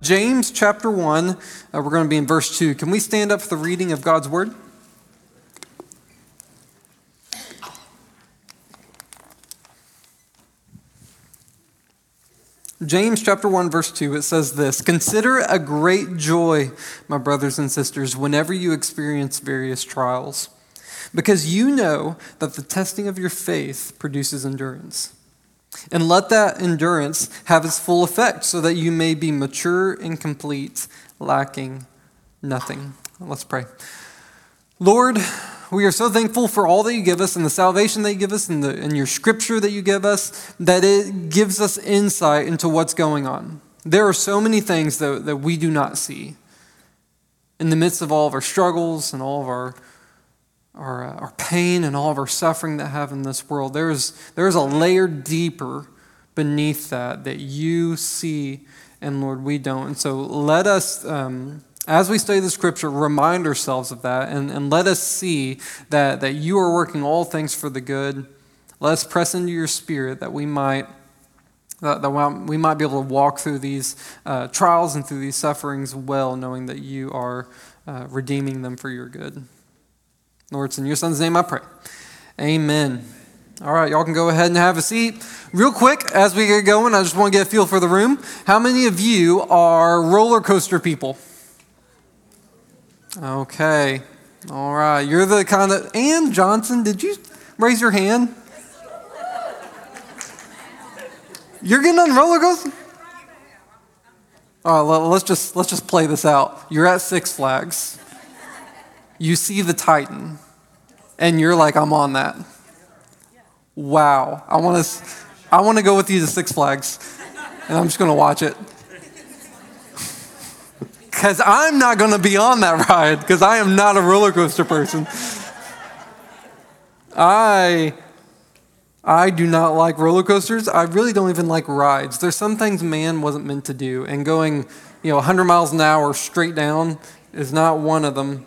James chapter 1, we're going to be in verse 2. Can we stand up for the reading of God's word? James chapter 1, verse 2, it says this: "Consider a great joy, my brothers and sisters, whenever you experience various trials, because you know that the testing of your faith produces endurance. And let that endurance have its full effect, so that you may be mature and complete, lacking nothing." Let's pray. Lord, we are so thankful for all that you give us and the salvation that you give us and your scripture that you give us, that it gives us insight into what's going on. There are so many things that we do not see. In the midst of all of our struggles and all of our pain and all of our suffering that we have in this world, there's a layer deeper beneath that you see, and Lord, we don't. And so let us, as we study the scripture, remind ourselves of that, and let us see that you are working all things for the good. Let us press into your spirit that we might be able to walk through these trials and through these sufferings well, knowing that you are redeeming them for your good. Lord, it's in your son's name I pray. Amen. All right, y'all can go ahead and have a seat. Real quick, as we get going, I just want to get a feel for the room. How many of you are roller coaster people? Okay. All right. You're the kind of... Ann Johnson, did you raise your hand? You're getting on the roller coaster? All right, let's just play this out. You're at Six Flags. You see the Titan, and you're like, I'm on that. Wow. I want to go with you to Six Flags, and I'm just going to watch it. Because I'm not going to be on that ride, because I am not a roller coaster person. I do not like roller coasters. I really don't even like rides. There's some things man wasn't meant to do, and going 100 miles an hour straight down is not one of them.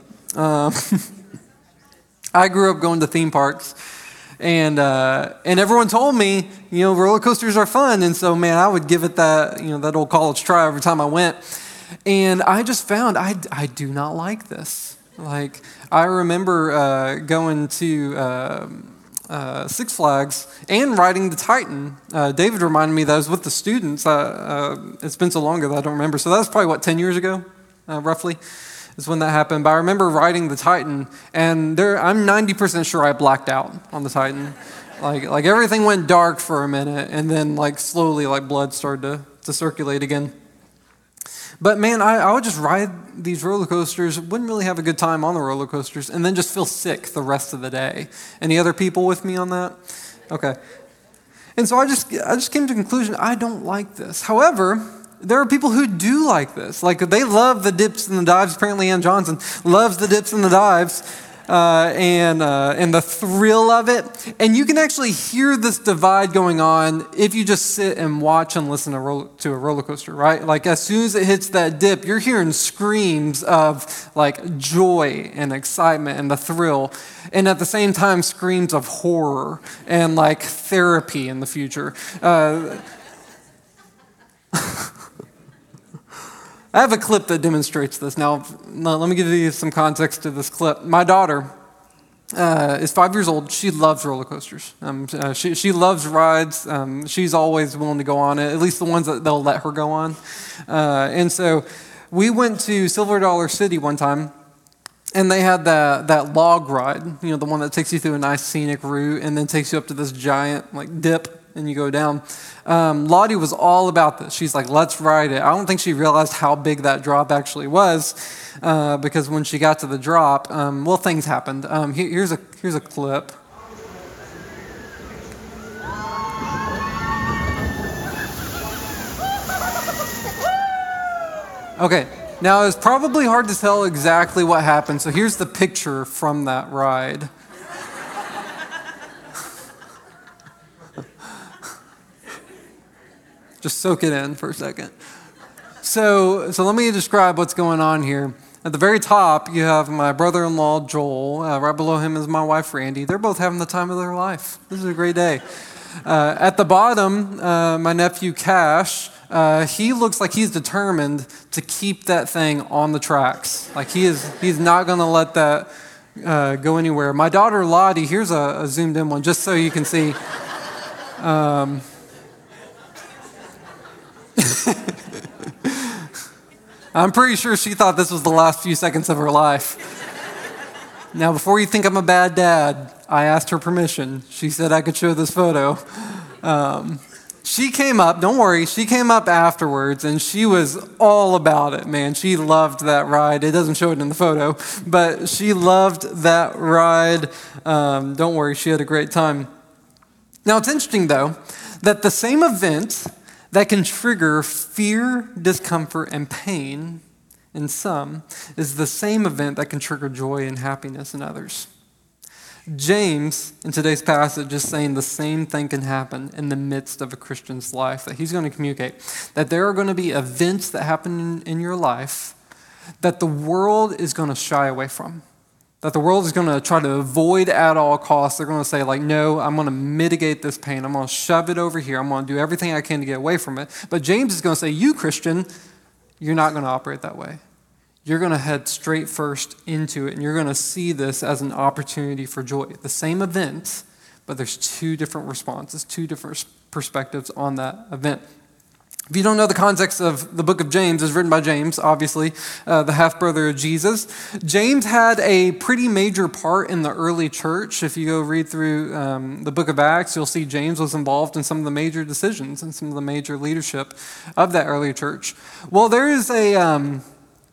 I grew up going to theme parks, and everyone told me, roller coasters are fun, and so man, I would give it that old college try every time I went. And I just found I do not like this. Like, I remember going to Six Flags and riding the Titan. David reminded me that I was with the students. It's been so long ago that I don't remember. So that was probably, 10 years ago, roughly, is when that happened. But I remember riding the Titan, and I'm 90% sure I blacked out on the Titan. Like everything went dark for a minute, and then slowly blood started to circulate again. But man, I would just ride these roller coasters, wouldn't really have a good time on the roller coasters, and then just feel sick the rest of the day. Any other people with me on that? Okay. And so I just came to the conclusion, I don't like this. However, there are people who do like this. They love the dips and the dives. Apparently Ann Johnson loves the dips and the dives. And the thrill of it. And you can actually hear this divide going on if you just sit and watch and listen to a roller coaster, right? As soon as it hits that dip, you're hearing screams of joy and excitement and the thrill. And at the same time, screams of horror and therapy in the future. I have a clip that demonstrates this. Now, let me give you some context to this clip. My daughter is 5 years old. She loves roller coasters. She loves rides. She's always willing to go on it, at least the ones that they'll let her go on. And so we went to Silver Dollar City one time, and they had that log ride, the one that takes you through a nice scenic route and then takes you up to this giant dip. And you go down. Lottie was all about this. She's like, let's ride it. I don't think she realized how big that drop actually was, because when she got to the drop, things happened. Here's a clip. Okay, now it's probably hard to tell exactly what happened, so here's the picture from that ride. Just soak it in for a second. So let me describe what's going on here. At the very top, you have my brother-in-law, Joel. Right below him is my wife, Randy. They're both having the time of their life. This is a great day. At the bottom, my nephew, Cash. he looks like he's determined to keep that thing on the tracks. Like he's not going to let that go anywhere. My daughter Lottie, here's a zoomed in one just so you can see. I'm pretty sure she thought this was the last few seconds of her life. Now, before you think I'm a bad dad, I asked her permission. She said I could show this photo. She came up, don't worry, she came up afterwards and she was all about it, man. She loved that ride. It doesn't show it in the photo, but she loved that ride. Don't worry, she had a great time. Now, it's interesting, though, that the same event that can trigger fear, discomfort, and pain in some is the same event that can trigger joy and happiness in others. James, in today's passage, is saying the same thing can happen in the midst of a Christian's life, that he's going to communicate, that there are going to be events that happen in your life that the world is going to shy away from, that the world is going to try to avoid at all costs. They're going to say, like, no, I'm going to mitigate this pain. I'm going to shove it over here. I'm going to do everything I can to get away from it. But James is going to say, you, Christian, you're not going to operate that way. You're going to head straight first into it, and you're going to see this as an opportunity for joy. The same event, but there's two different responses, two different perspectives on that event. If you don't know the context of the book of James, it's written by James, obviously, the half-brother of Jesus. James had a pretty major part in the early church. If you go read through the book of Acts, you'll see James was involved in some of the major decisions and some of the major leadership of that early church. Well, there is a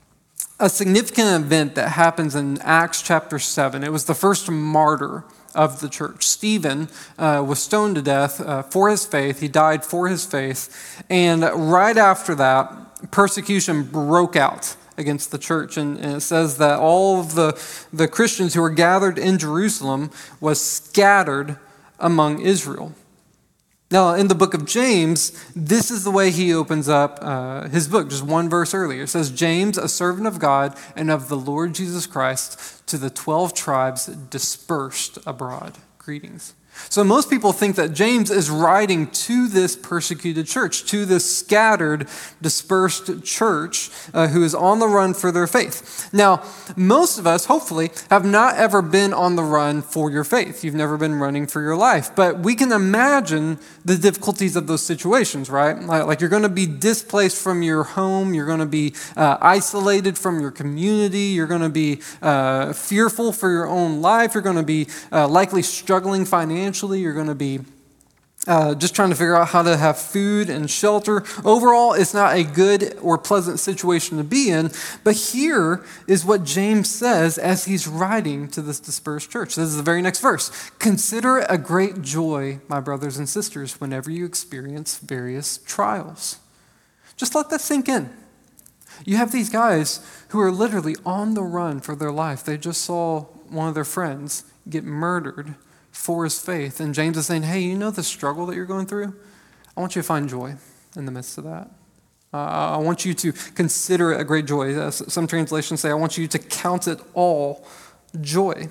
significant event that happens in Acts chapter 7. It was the first martyr of the church. Stephen was stoned to death for his faith. He died for his faith. And right after that, persecution broke out against the church. And it says that all of the Christians who were gathered in Jerusalem was scattered among Israel. Now, in the book of James, this is the way he opens up his book, just one verse earlier. It says, James, a servant of God and of the Lord Jesus Christ, to the 12 tribes dispersed abroad. Greetings. So most people think that James is writing to this persecuted church, to this scattered, dispersed church who is on the run for their faith. Now, most of us, hopefully, have not ever been on the run for your faith. You've never been running for your life. But we can imagine the difficulties of those situations, right? Like you're going to be displaced from your home. You're going to be isolated from your community. You're going to be fearful for your own life. You're going to be likely struggling financially. You're going to be just trying to figure out how to have food and shelter. Overall, it's not a good or pleasant situation to be in. But here is what James says as he's writing to this dispersed church. This is the very next verse. Consider it a great joy, my brothers and sisters, whenever you experience various trials. Just let that sink in. You have these guys who are literally on the run for their life. They just saw one of their friends get murdered for his faith. And James is saying, hey, you know the struggle that you're going through? I want you to find joy in the midst of that. I want you to consider it a great joy. Some translations say, I want you to count it all joy.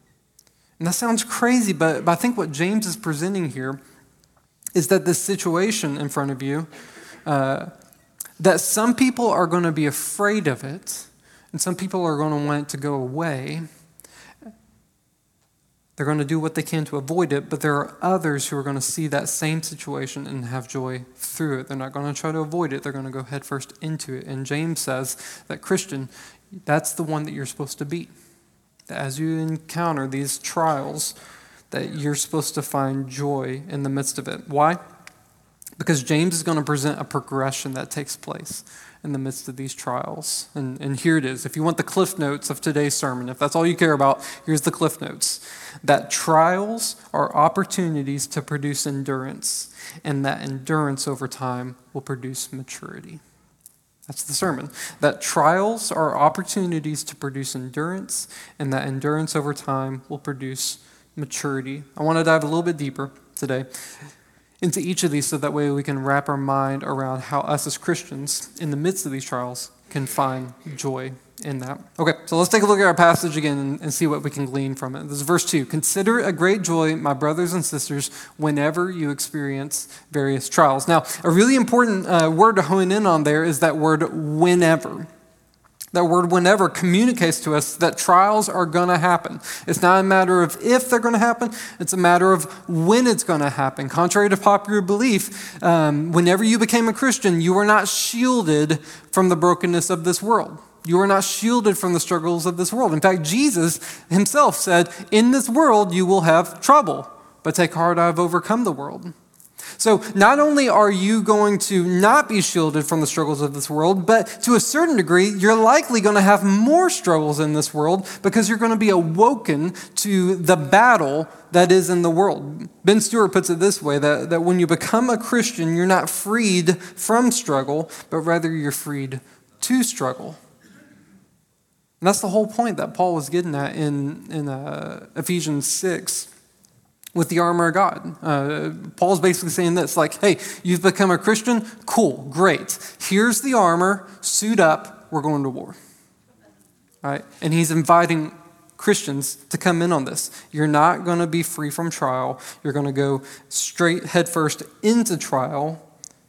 And that sounds crazy, but I think what James is presenting here is that this situation in front of you, that some people are going to be afraid of it, and some people are going to want it to go away. They're going to do what they can to avoid it, but there are others who are going to see that same situation and have joy through it. They're not going to try to avoid it. They're going to go headfirst into it. And James says that, Christian, that's the one that you're supposed to be. That as you encounter these trials, that you're supposed to find joy in the midst of it. Why? Because James is going to present a progression that takes place in the midst of these trials. And here it is. If you want the cliff notes of today's sermon, if that's all you care about, here's the cliff notes. That trials are opportunities to produce endurance, and that endurance over time will produce maturity. That's the sermon. That trials are opportunities to produce endurance, and that endurance over time will produce maturity. I want to dive a little bit deeper today into each of these so that way we can wrap our mind around how us as Christians in the midst of these trials can find joy in that. Okay, so let's take a look at our passage again and see what we can glean from it. This is verse 2. Consider it a great joy, my brothers and sisters, whenever you experience various trials. Now, a really important word to hone in on there is that word whenever. That word whenever communicates to us that trials are going to happen. It's not a matter of if they're going to happen, it's a matter of when it's going to happen. Contrary to popular belief, whenever you became a Christian, you were not shielded from the brokenness of this world. You are not shielded from the struggles of this world. In fact, Jesus himself said, in this world you will have trouble, but take heart, I have overcome the world. So not only are you going to not be shielded from the struggles of this world, but to a certain degree, you're likely going to have more struggles in this world because you're going to be awoken to the battle that is in the world. Ben Stewart puts it this way, that when you become a Christian, you're not freed from struggle, but rather you're freed to struggle. And that's the whole point that Paul was getting at in Ephesians 6. With the armor of God. Paul's basically saying this, like, hey, you've become a Christian? Cool, great. Here's the armor, suit up, we're going to war. All right? And he's inviting Christians to come in on this. You're not going to be free from trial. You're going to go straight headfirst into trial.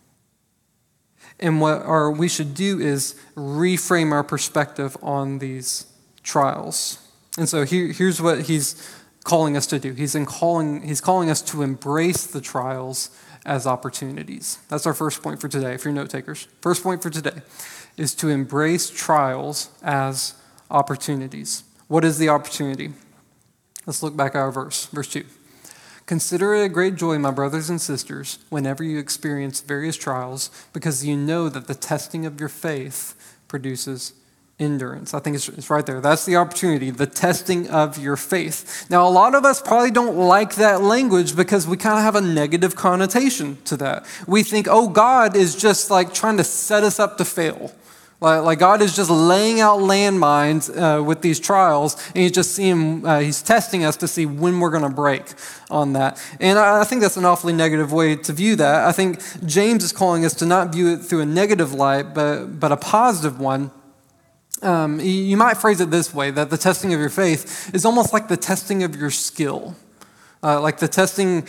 And what we should do is reframe our perspective on these trials. And so here's what he's calling us to do. He's calling us to embrace the trials as opportunities. That's our first point for today, if you're note takers. First point for today is to embrace trials as opportunities. What is the opportunity? Let's look back at our verse 2. Consider it a great joy, my brothers and sisters, whenever you experience various trials, because you know that the testing of your faith produces endurance. I think it's right there. That's the opportunity, the testing of your faith. Now, a lot of us probably don't like that language because we kind of have a negative connotation to that. We think, oh, God is just like trying to set us up to fail. Like God is just laying out landmines with these trials, and he's testing us to see when we're going to break on that. And I think that's an awfully negative way to view that. I think James is calling us to not view it through a negative light, but a positive one. You might phrase it this way, that the testing of your faith is almost like the testing of your skill. Like the testing,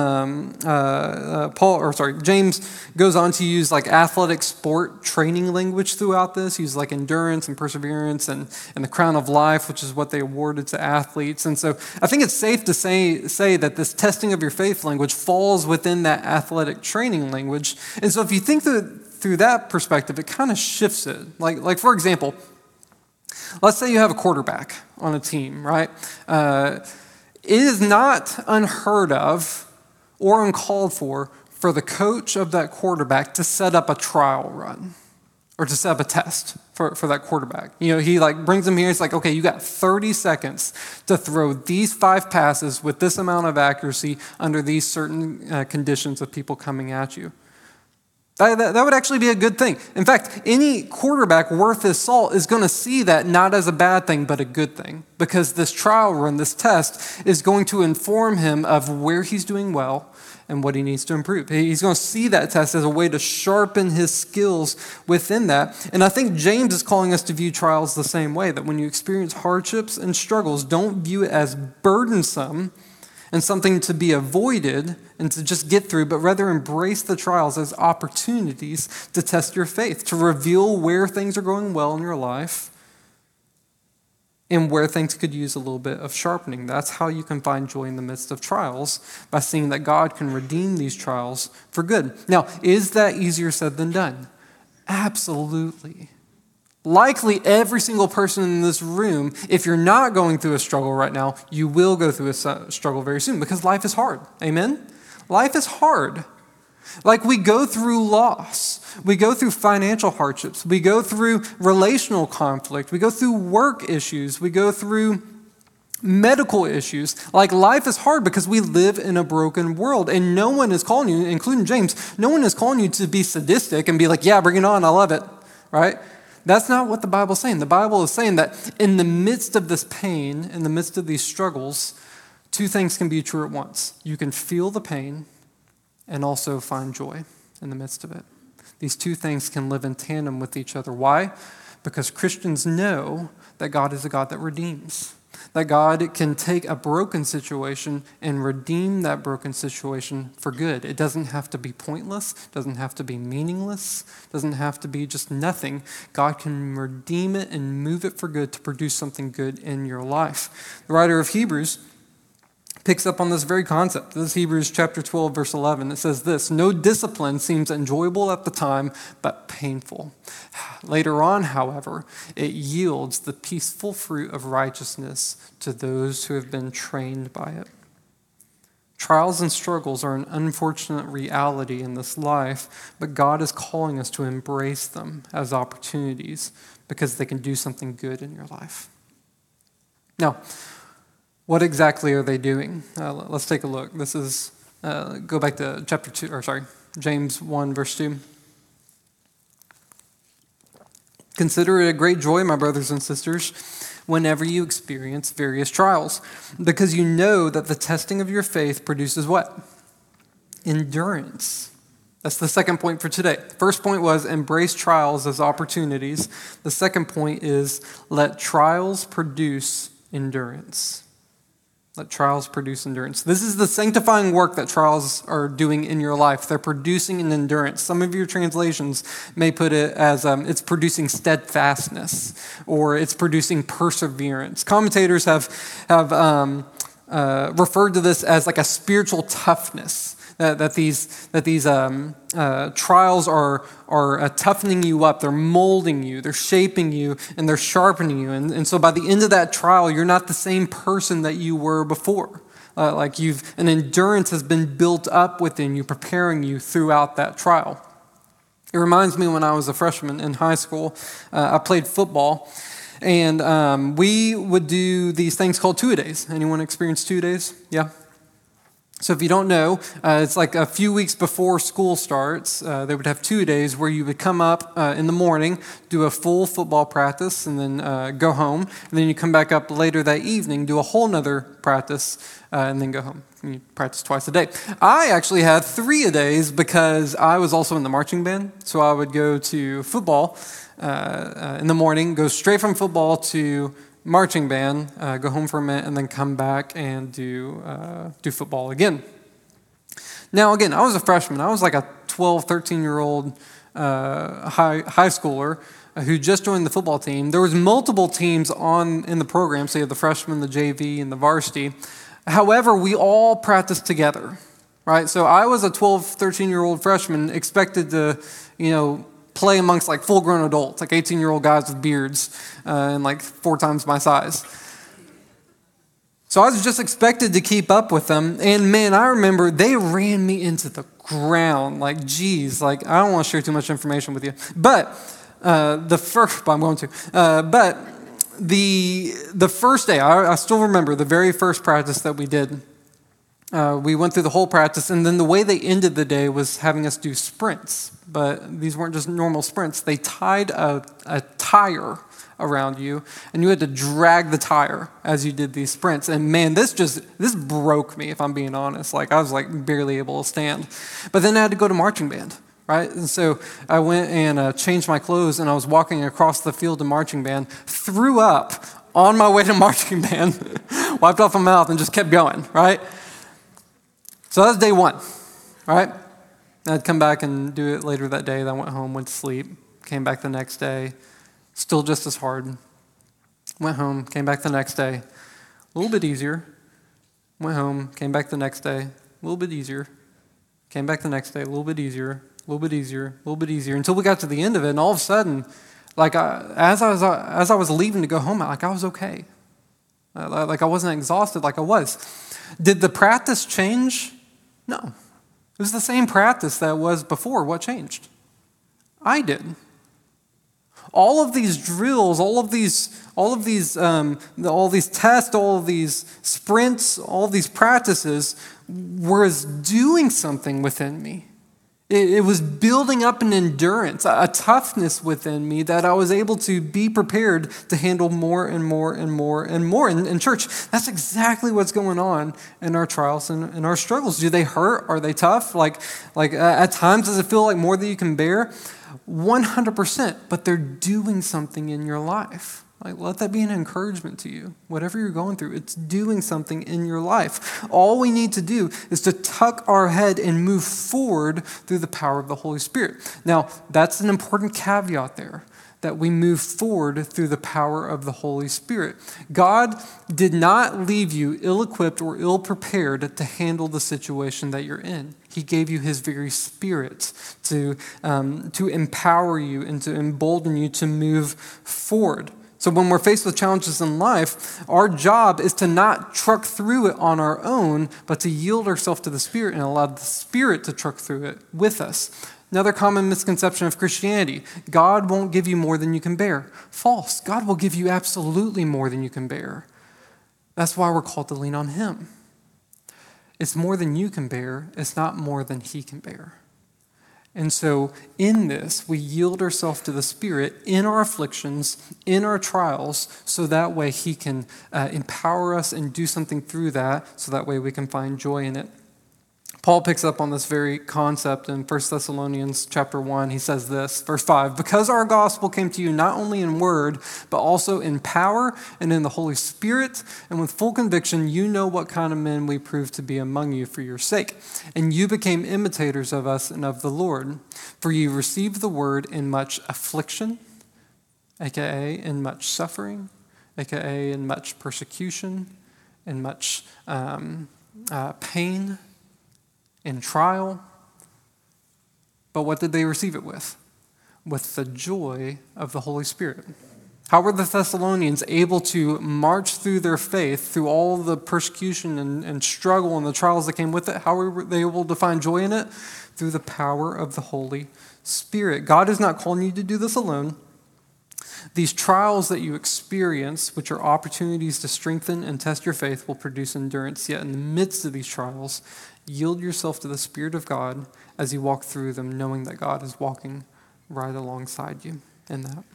James goes on to use like athletic sport training language throughout this. He uses like endurance and perseverance and the crown of life, which is what they awarded to athletes. And so I think it's safe to say that this testing of your faith language falls within that athletic training language. And so if you think through that perspective, it kind of shifts it. Like for example, let's say you have a quarterback on a team, right? It is not unheard of or uncalled for the coach of that quarterback to set up a trial run or to set up a test for that quarterback. You know, he like brings him here. It's like, okay, you got 30 seconds to throw these 5 passes with this amount of accuracy under these certain conditions of people coming at you. That would actually be a good thing. In fact, any quarterback worth his salt is going to see that not as a bad thing, but a good thing. Because this trial run, this test, is going to inform him of where he's doing well and what he needs to improve. He's going to see that test as a way to sharpen his skills within that. And I think James is calling us to view trials the same way, that when you experience hardships and struggles, don't view it as burdensome and something to be avoided and to just get through, but rather embrace the trials as opportunities to test your faith, to reveal where things are going well in your life and where things could use a little bit of sharpening. That's how you can find joy in the midst of trials, by seeing that God can redeem these trials for good. Now, is that easier said than done? Absolutely. Likely every single person in this room, if you're not going through a struggle right now, you will go through a struggle very soon because life is hard. Amen? Life is hard. Like we go through loss. We go through financial hardships. We go through relational conflict. We go through work issues. We go through medical issues. Like life is hard because we live in a broken world, and no one is calling you, including James, no one is calling you to be sadistic and be like, yeah, bring it on, I love it, right? That's not what the Bible's saying. The Bible is saying that in the midst of this pain, in the midst of these struggles, 2 things can be true at once. You can feel the pain and also find joy in the midst of it. These 2 things can live in tandem with each other. Why? Because Christians know that God is a God that redeems, that God can take a broken situation and redeem that broken situation for good. It doesn't have to be pointless, doesn't have to be meaningless, doesn't have to be just nothing. God can redeem it and move it for good to produce something good in your life. The writer of Hebrews picks up on this very concept. This is Hebrews chapter 12, verse 11. It says this: "No discipline seems enjoyable at the time, but painful. Later on, however, it yields the peaceful fruit of righteousness to those who have been trained by it." Trials and struggles are an unfortunate reality in this life, but God is calling us to embrace them as opportunities because they can do something good in your life. Now, what exactly are they doing? Let's take a look. This is, go back to James 1, verse 2. "Consider it a great joy, my brothers and sisters, whenever you experience various trials, because you know that the testing of your faith produces" what? Endurance. That's the second point for today. First point was embrace trials as opportunities. The second point is let trials produce endurance. Let trials produce endurance. This is the sanctifying work that trials are doing in your life. They're producing an endurance. Some of your translations may put it as it's producing steadfastness, or it's producing perseverance. Commentators have referred to this as like a spiritual toughness. That these trials are toughening you up. They're molding you. They're shaping you, and they're sharpening you. And so by the end of that trial, you're not the same person that you were before. An endurance has been built up within you, preparing you throughout that trial. It reminds me when I was a freshman in high school, I played football, and we would do these things called two-a-days. Anyone experience two-a-days? Yeah. So if you don't know, it's like a few weeks before school starts, they would have 2 days where you would come up in the morning, do a full football practice, and then go home. And then you come back up later that evening, do a whole nother practice, and then go home. You practice twice a day. I actually had 3-a-days because I was also in the marching band. So I would go to football in the morning, go straight from football to marching band, go home for a minute, and then come back and do football again. Now, again, I was a freshman. I was like a 12, 13-year-old high schooler who just joined the football team. There was multiple teams in the program, so you have the freshman, the JV, and the varsity. However, we all practiced together, right? So I was a 12, 13-year-old freshman expected to, play amongst like full-grown adults, like 18-year-old guys with beards and like 4 times my size. So I was just expected to keep up with them. And man, I remember they ran me into the ground. Like, geez, like I don't want to share too much information with you. But the first day, I still remember the very first practice that we did. We went through the whole practice, and then the way they ended the day was having us do sprints. But these weren't just normal sprints. They tied a tire around you, and you had to drag the tire as you did these sprints. And man, this broke me, if I'm being honest. Like I was like barely able to stand. But then I had to go to marching band, right? And so I went and changed my clothes, and I was walking across the field to marching band, threw up on my way to marching band, wiped off my mouth, and just kept going, right? So that was day 1, right? I'd come back and do it later that day. Then I went home, went to sleep, came back the next day, still just as hard. Went home, came back the next day, a little bit easier. Went home, came back the next day, a little bit easier. Came back the next day, a little bit easier, a little bit easier, a little bit easier, until we got to the end of it, and all of a sudden, like as I was leaving to go home, like I was okay. Like I wasn't exhausted like I was. Did the practice change? No. It was the same practice that was before. What changed? I did. All of these drills, all of these tests, all of these sprints, all of these practices was doing something within me. It was building up an endurance, a toughness within me that I was able to be prepared to handle more and more and more and more. In church, that's exactly what's going on in our trials and in our struggles. Do they hurt? Are they tough? Like at times, does it feel like more than you can bear? 100%, but they're doing something in your life. Like, let that be an encouragement to you. Whatever you're going through, it's doing something in your life. All we need to do is to tuck our head and move forward through the power of the Holy Spirit. Now, that's an important caveat there, that we move forward through the power of the Holy Spirit. God did not leave you ill-equipped or ill-prepared to handle the situation that you're in. He gave you his very Spirit to empower you and to embolden you to move forward. So when we're faced with challenges in life, our job is to not truck through it on our own, but to yield ourselves to the Spirit and allow the Spirit to truck through it with us. Another common misconception of Christianity: God won't give you more than you can bear. False. God will give you absolutely more than you can bear. That's why we're called to lean on him. It's more than you can bear. It's not more than he can bear. And so in this, we yield ourselves to the Spirit in our afflictions, in our trials, so that way he can empower us and do something through that, so that way we can find joy in it. Paul picks up on this very concept in 1 Thessalonians chapter 1. He says this, verse 5, "Because our gospel came to you not only in word, but also in power and in the Holy Spirit, and with full conviction, you know what kind of men we proved to be among you for your sake. And you became imitators of us and of the Lord. For you received the word in much affliction," aka in much suffering, aka in much persecution, in much pain, in trial. But what did they receive it with? With the joy of the Holy Spirit. How were the Thessalonians able to march through their faith, through all the persecution and struggle and the trials that came with it? How were they able to find joy in it? Through the power of the Holy Spirit. God is not calling you to do this alone. These trials that you experience, which are opportunities to strengthen and test your faith, will produce endurance. Yet in the midst of these trials, yield yourself to the Spirit of God as you walk through them, knowing that God is walking right alongside you in that.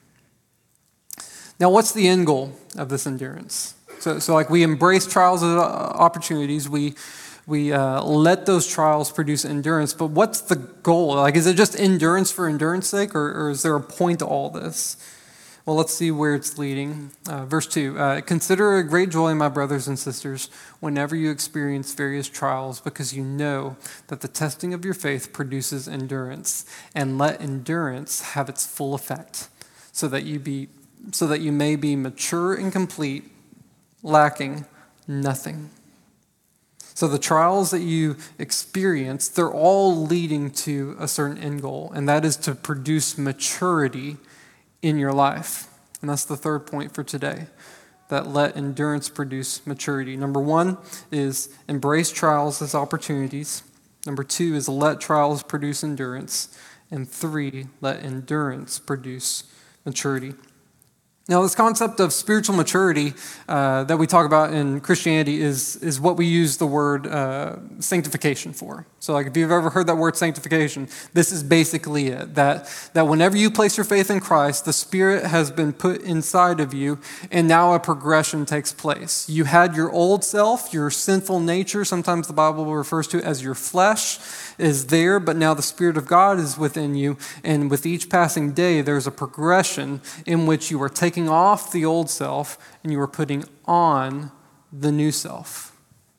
Now, what's the end goal of this endurance? So like we embrace trials as opportunities. We let those trials produce endurance. But what's the goal? Like, is it just endurance for endurance sake, or is there a point to all this? Well, let's see where it's leading. Verse 2, "Consider it great joy, my brothers and sisters, whenever you experience various trials, because you know that the testing of your faith produces endurance. And let endurance have its full effect, so that you may be mature and complete, lacking nothing." So the trials that you experience, they're all leading to a certain end goal, and that is to produce maturity in your life. And that's the third point for today, that let endurance produce maturity. Number 1 is embrace trials as opportunities. Number 2 is let trials produce endurance. And 3, let endurance produce maturity. Now, this concept of spiritual maturity that we talk about in Christianity is what we use the word sanctification for. So like if you've ever heard that word sanctification, this is basically it. That whenever you place your faith in Christ, the Spirit has been put inside of you, and now a progression takes place. You had your old self, your sinful nature, sometimes the Bible refers to it as your flesh, is there, but now the Spirit of God is within you, and with each passing day, there's a progression in which you are taking off the old self and you are putting on the new self.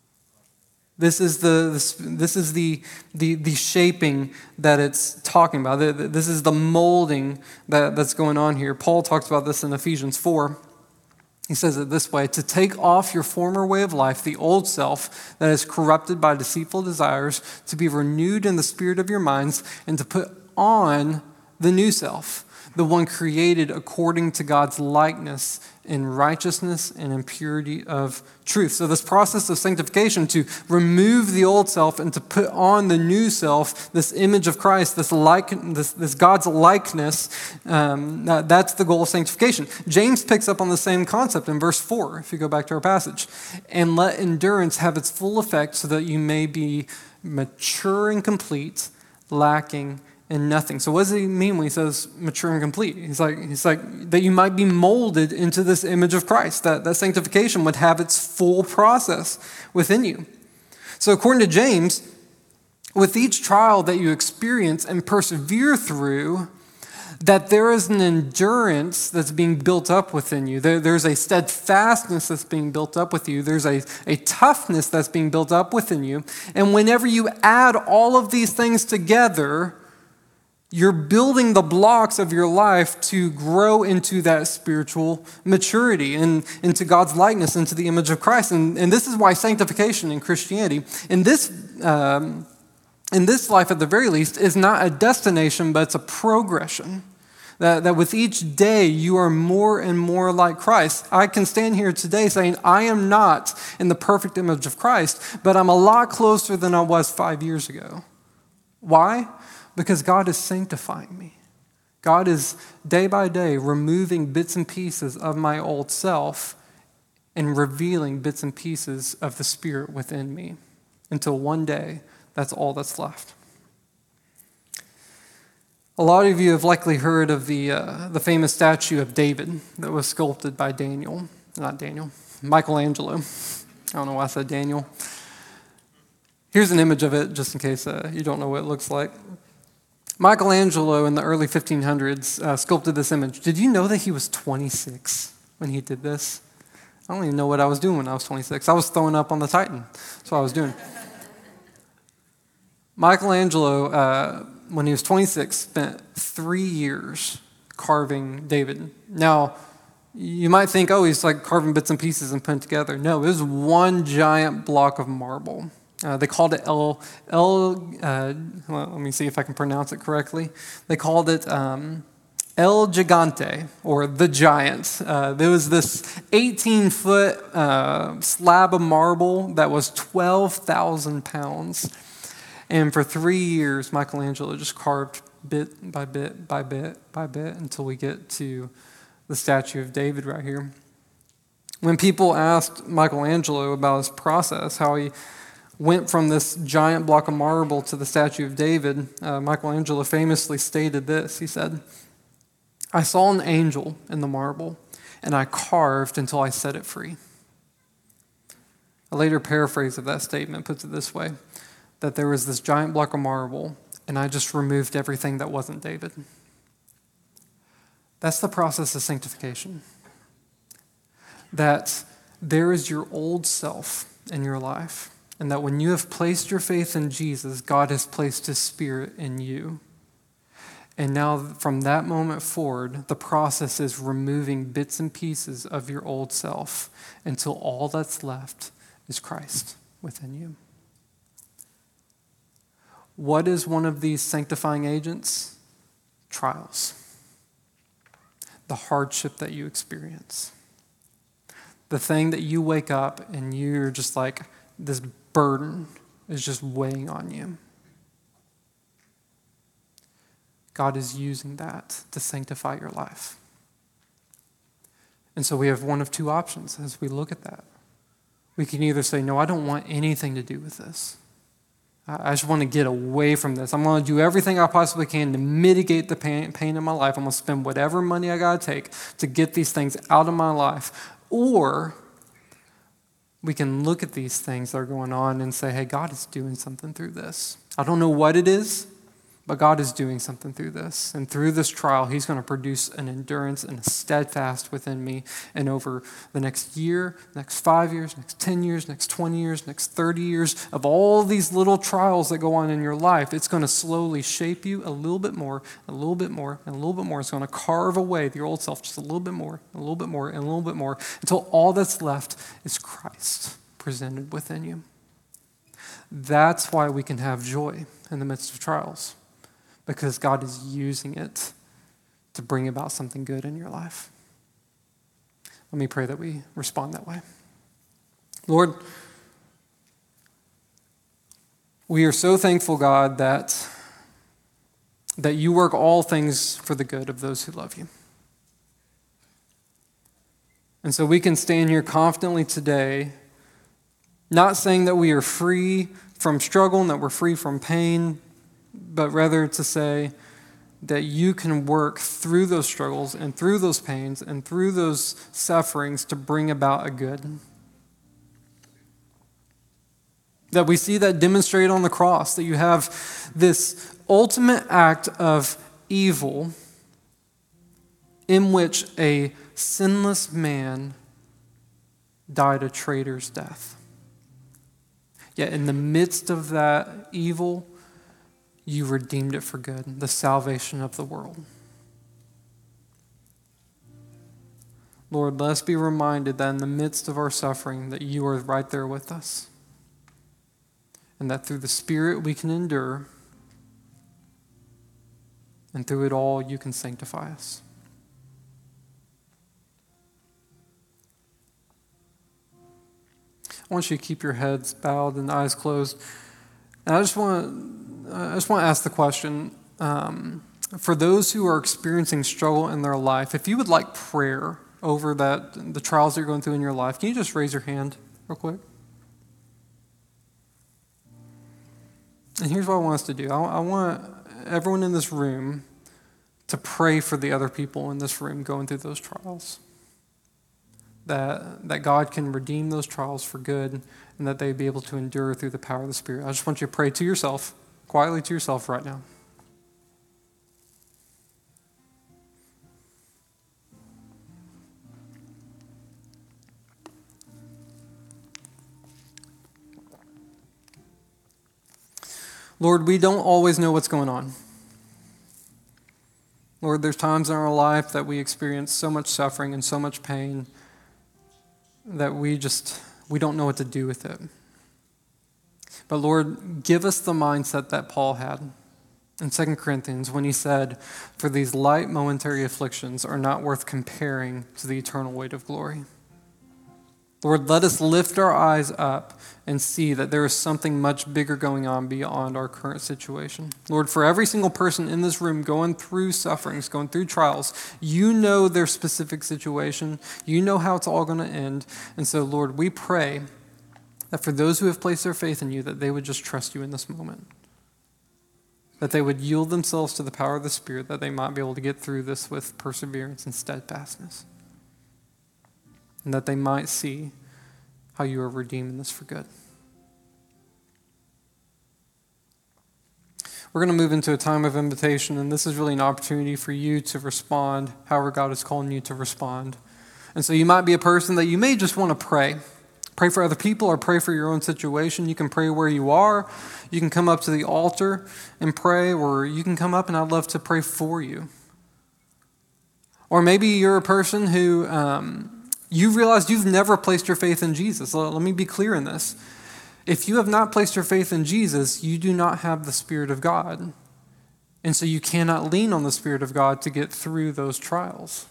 This is the shaping that it's talking about. This is the molding that's going on here. Paul talks about this in Ephesians 4. He says it this way: "To take off your former way of life, the old self that is corrupted by deceitful desires, to be renewed in the spirit of your minds, and to put on the new self, the one created according to God's likeness in righteousness and in purity of truth." So this process of sanctification, to remove the old self and to put on the new self, this image of Christ, this God's likeness, that's the goal of sanctification. James picks up on the same concept in verse 4, if you go back to our passage. "And let endurance have its full effect, so that you may be mature and complete, lacking in nothing. So what does he mean when he says mature and complete? He's like that you might be molded into this image of Christ, that sanctification would have its full process within you. So according to James, with each trial that you experience and persevere through, that there is an endurance that's being built up within you. There's a steadfastness that's being built up with you. There's a toughness that's being built up within you. And whenever you add all of these things together, you're building the blocks of your life to grow into that spiritual maturity and into God's likeness, into the image of Christ. And this is why sanctification in Christianity, in this life at the very least, is not a destination, but it's a progression. That with each day you are more and more like Christ. I can stand here today saying I am not in the perfect image of Christ, but I'm a lot closer than I was 5 years ago. Why? Because God is sanctifying me. God is day by day removing bits and pieces of my old self and revealing bits and pieces of the Spirit within me until one day that's all that's left. A lot of you have likely heard of the famous statue of David that was sculpted by Michelangelo. I don't know why I said Daniel. Here's an image of it, just in case you don't know what it looks like. Michelangelo in the early 1500s sculpted this image. Did you know that he was 26 when he did this? I don't even know what I was doing when I was 26. I was throwing up on the Titan. That's what I was doing. Michelangelo, when he was 26, spent 3 years carving David. Now, you might think, oh, he's like carving bits and pieces and putting together. No, it was one giant block of marble. They called it let me see if I can pronounce it correctly. They called it El Gigante, or the Giant. There was this 18-foot slab of marble that was 12,000 pounds. And for 3 years, Michelangelo just carved bit by bit by bit by bit until we get to the statue of David right here. When people asked Michelangelo about his process, how he went from this giant block of marble to the statue of David, Michelangelo famously stated this. He said, "I saw an angel in the marble, and I carved until I set it free." A later paraphrase of that statement puts it this way, that there was this giant block of marble, and I just removed everything that wasn't David. That's the process of sanctification. That there is your old self in your life, and that when you have placed your faith in Jesus, God has placed His Spirit in you. And now from that moment forward, the process is removing bits and pieces of your old self until all that's left is Christ within you. What is one of these sanctifying agents? Trials. The hardship that you experience. The thing that you wake up and you're just like, this burden is just weighing on you. God is using that to sanctify your life. And so we have one of two options as we look at that. We can either say, no, I don't want anything to do with this. I just want to get away from this. I'm going to do everything I possibly can to mitigate the pain in my life. I'm going to spend whatever money I got to take to get these things out of my life. Or we can look at these things that are going on and say, hey, God is doing something through this. I don't know what it is, but God is doing something through this. And through this trial, He's going to produce an endurance and a steadfast within me. And over the next year, next 5 years, next 10 years, next 20 years, next 30 years, of all these little trials that go on in your life, it's going to slowly shape you a little bit more, a little bit more, and a little bit more. It's going to carve away your old self just a little bit more, a little bit more, and a little bit more, until all that's left is Christ presented within you. That's why we can have joy in the midst of trials. Because God is using it to bring about something good in your life. Let me pray that we respond that way. Lord, we are so thankful, God, that you work all things for the good of those who love you. And so we can stand here confidently today, not saying that we are free from struggle and that we're free from pain, but rather to say that you can work through those struggles and through those pains and through those sufferings to bring about a good. That we see that demonstrated on the cross, that you have this ultimate act of evil in which a sinless man died a traitor's death. Yet in the midst of that evil, you redeemed it for good, the salvation of the world. Lord, let us be reminded that in the midst of our suffering, that you are right there with us. And that through the Spirit we can endure, and through it all you can sanctify us. I want you to keep your heads bowed and eyes closed. And I just want to ask the question, for those who are experiencing struggle in their life, if you would like prayer over the trials that you're going through in your life, can you just raise your hand real quick? And here's what I want us to do. I want everyone in this room to pray for the other people in this room going through those trials. That God can redeem those trials for good and that they'd be able to endure through the power of the Spirit. I just want you to pray to yourself, quietly to yourself right now. Lord, we don't always know what's going on. Lord, there's times in our life that we experience so much suffering and so much pain that we don't know what to do with it. But Lord, give us the mindset that Paul had in 2 Corinthians when he said, "For these light momentary afflictions are not worth comparing to the eternal weight of glory." Lord, let us lift our eyes up and see that there is something much bigger going on beyond our current situation. Lord, for every single person in this room going through sufferings, going through trials, you know their specific situation. You know how it's all going to end. And so, Lord, we pray that for those who have placed their faith in you, that they would just trust you in this moment. That they would yield themselves to the power of the Spirit, that they might be able to get through this with perseverance and steadfastness. And that they might see how you are redeeming this for good. We're going to move into a time of invitation, and this is really an opportunity for you to respond however God is calling you to respond. And so you might be a person that you may just want to pray. Pray for other people or pray for your own situation. You can pray where you are. You can come up to the altar and pray, or you can come up and I'd love to pray for you. Or maybe you're a person who you realize you've never placed your faith in Jesus. Let me be clear in this. If you have not placed your faith in Jesus, you do not have the Spirit of God. And so you cannot lean on the Spirit of God to get through those trials.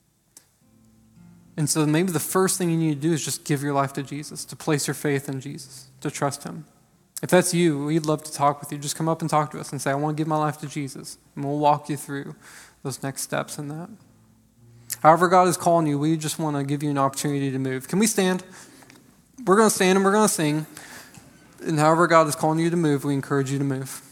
And so maybe the first thing you need to do is just give your life to Jesus, to place your faith in Jesus, to trust him. If that's you, we'd love to talk with you. Just come up and talk to us and say, I want to give my life to Jesus. And we'll walk you through those next steps in that. However God is calling you, we just want to give you an opportunity to move. Can we stand? We're going to stand and we're going to sing. And however God is calling you to move, we encourage you to move.